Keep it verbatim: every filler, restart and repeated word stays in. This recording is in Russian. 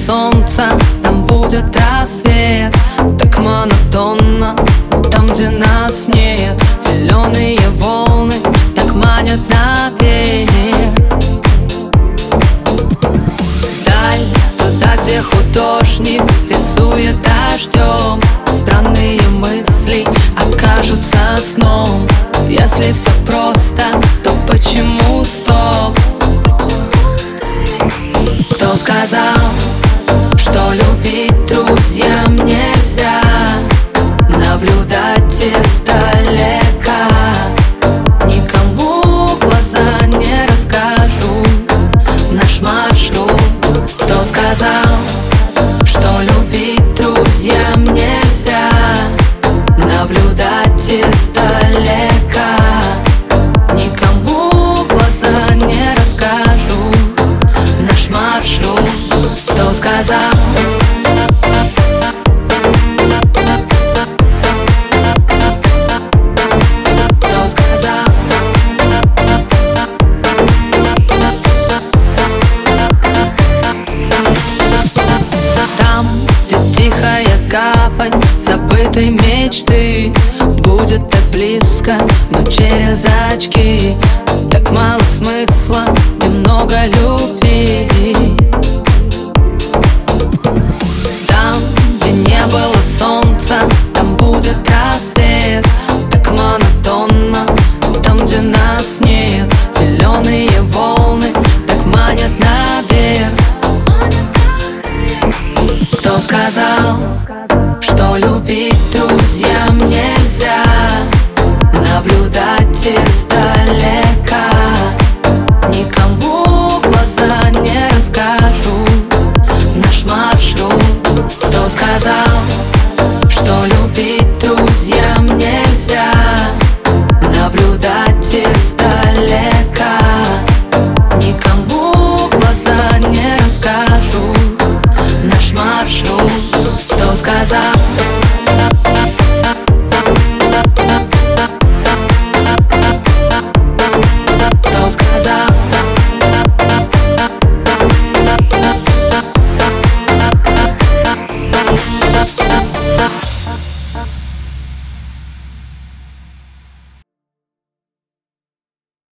солнца, там будет рассвет. Так монотонно, там, где нас нет. Зеленые волны так манят наверх. Вдаль, туда, где художник рисует дождем. Странные мысли окажутся сном. Если все просто, то почему стоп? Кто сказал, что любить друзьям нельзя? Наблюдать издалека. Никому глаза не расскажу наш маршрут. Кто сказал, что любить друзьям нельзя? Наблюдать издалека. Никому глаза не расскажу наш маршрут. Кто сказал? Кто сказал? Там, где тихая гавань забытой мечты, будет так близко, но через очки. Так мало смысла, где много любви. Там, где не было солнца, там будет рассвет. Так монотонно, там, где нас нет. Зеленые волны так манят наверх. Кто сказал, что любить друзьям нельзя? Наблюдать издалека. Никому глаза не расскажу наш маршрут. Кто сказал, что любить друзьям нельзя? Наблюдать издалека. Никому глаза не расскажу наш маршрут. Кто сказал?